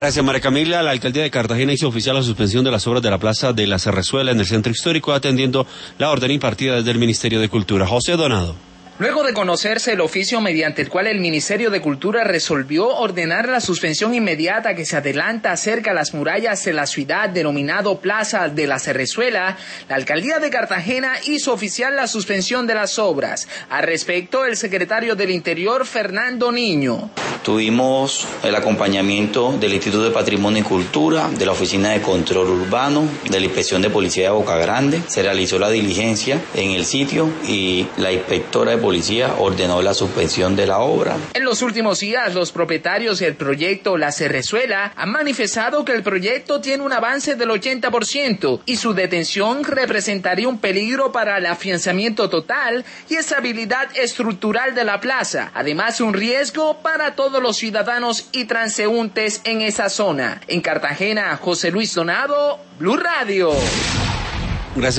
Gracias, María Camila. La alcaldía de Cartagena hizo oficial la suspensión de las obras de la Plaza de la Cerrezuela en el centro histórico, atendiendo la orden impartida desde el Ministerio de Cultura. José Donado. Luego de conocerse el oficio mediante el cual el Ministerio de Cultura resolvió ordenar la suspensión inmediata que se adelanta cerca a las murallas de la ciudad, denominado Plaza de la Cerrezuela, la alcaldía de Cartagena hizo oficial la suspensión de las obras. Al respecto, el secretario del Interior, Fernando Niño. Tuvimos el acompañamiento del Instituto de Patrimonio y Cultura, de la Oficina de Control Urbano, de la Inspección de Policía de Boca Grande. Se realizó la diligencia en el sitio y la inspectora de policía ordenó la suspensión de la obra. En los últimos días, los propietarios del proyecto La Cerrezuela han manifestado que el proyecto tiene un avance del 80% y su detención representaría un peligro para el afianzamiento total y estabilidad estructural de la plaza, además un riesgo para todos los ciudadanos y transeúntes en esa zona. En Cartagena, José Luis Donado, Blue Radio.